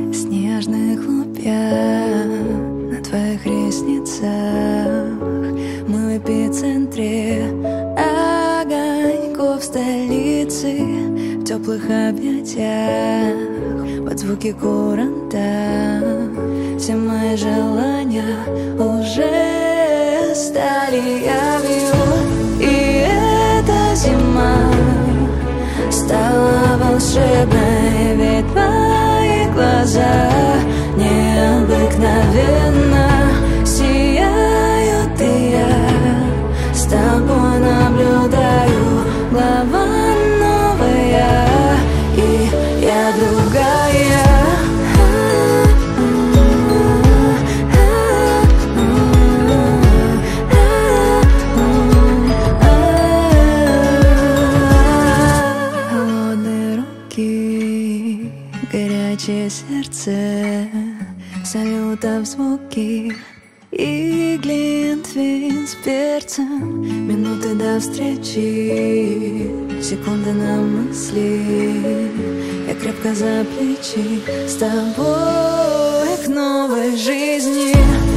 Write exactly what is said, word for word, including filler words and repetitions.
снежных хлопья на твоих ресницах. Мы в эпицентре огоньков столицы, в теплых объятиях под звуки куранта. Все мои желания уже стали явью, и эта зима стала волшебной, ведь твои глаза необыкновенно сияют, и я с тобой наблюдаю. Глава новая, и я другая. Горячее сердце, салютов звуки и глинтвейн с перцем. Минуты до встречи, секунды на мысли. Я крепко за плечи с тобой к новой жизни.